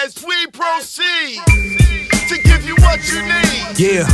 as we proceed to give you what you need. Yeah.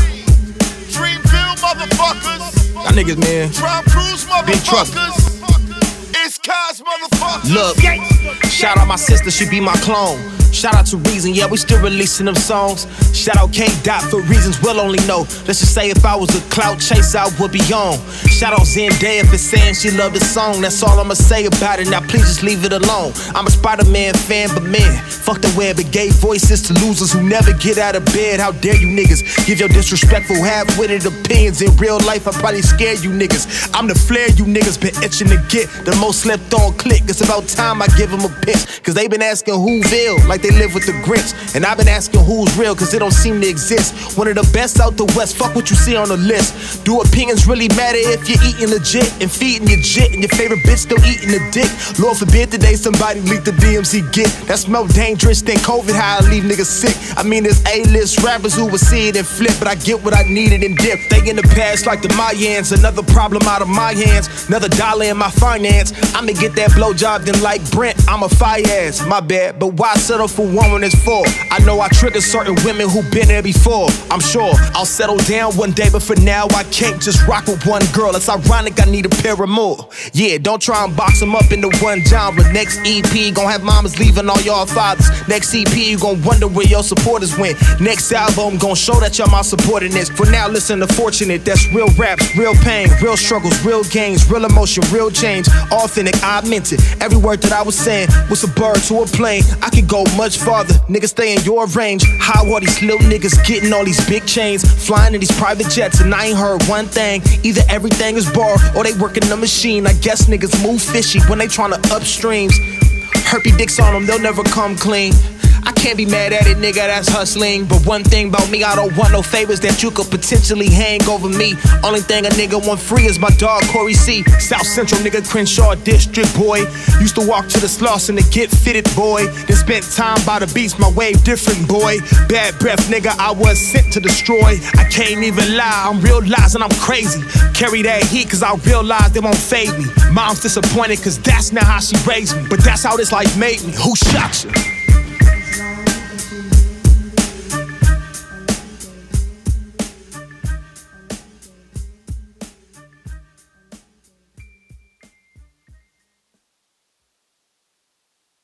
Dreamville motherfuckers. Y'all niggas, man. Drop Cruise Big truck. motherfuckers. It's Cos motherfuckers. Look, shout out my sister, she be my clone. Shout out to Reason, yeah, we still releasing them songs. Shout out K-Dot for reasons we'll only know. Let's just say if I was a clout chaser, I would be on. Shout out Zendaya for saying she loved the song. That's all I'ma say about it, now please just leave it alone. I'm a Spider-Man fan, but man, fuck the web. It gave voices to losers who never get out of bed. How dare you niggas give your disrespectful, half-witted opinions. In real life, I probably scare you niggas. I'm the flair you niggas been itching to get. The most slept on click, it's about time I give them a pinch. Cause they been asking who vil, like they live with the grits. And I've been asking who's real, cause it don't seem to exist. One of the best out the west, fuck what you see on the list. Do opinions really matter if you're eating legit and feeding your jit and your favorite bitch still eating the dick? Lord forbid today somebody leak the DMZ get. That's more dangerous than COVID, how I leave niggas sick. I mean there's A-list rappers who would see it and flip, but I get what I needed and dip. They in the past like the Mayans, another problem out of my hands, another dollar in my finance. I'ma get that blowjob then like Brent, I'm a fire ass, my bad. But why settle for one when it's four? I know I trigger certain women who been there before. I'm sure I'll settle down one day, but for now I can't just rock with one girl. It's ironic I need a pair of more. Yeah, don't try and box them up into one genre. Next EP gon' have mamas leaving all y'all fathers. Next EP you gon' wonder where your supporters went. Next album gon' show that y'all my supporting this. For now listen to Fortunate, that's real raps, real pain, real struggles, real gains, real emotion, real change. Authentic, I meant it. Every word that I was saying was a bird to a plane. I could go much farther, niggas stay in your range. How are these little niggas getting all these big chains, flying in these private jets, and I ain't heard one thing. Either everything is borrowed or they working the machine. I guess niggas move fishy when they tryna upstreams. Herpy dicks on them, they'll never come clean. I can't be mad at it, nigga, that's hustling. But one thing about me, I don't want no favors that you could potentially hang over me. Only thing a nigga want free is my dog, Corey C. South Central nigga, Crenshaw District, boy. Used to walk to the Slauson to get fitted, boy. Then spent time by the beach, my wave different, boy. Bad breath, nigga, I was sent to destroy. I can't even lie, I'm realizing I'm crazy. Carry that heat, cause I realize they won't fade me. Mom's disappointed, cause that's not how she raised me. But that's how this life made me. Who shot you?